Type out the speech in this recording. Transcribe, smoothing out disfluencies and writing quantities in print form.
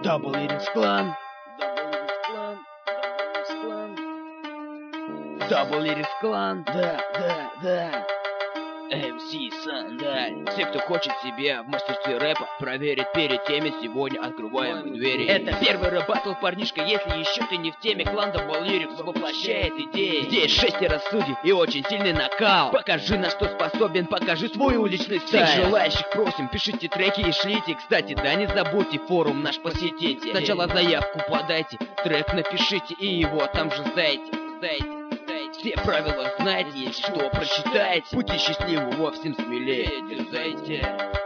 Double Lyrics Clan. Double Lyrics Clan. Да. MC Сандаль. Все, кто хочет себя в мастерстве рэпа проверить перед теми, сегодня открываем мы двери. Это первый рэп баттл, парнишка, если еще ты не в теме. Клан Double Lyrics воплощает идеи. Здесь 6 судей и очень сильный накал. Покажи, на что способен, покажи свой уличный стиль. Всех желающих просим, пишите треки и шлите. Кстати, да не забудьте форум наш посетите. Сначала заявку подайте, трек напишите и его там же сдайте. Все правила знаете, если что, прочитайте. Будьте счастливы, во всем смелее дерзайте.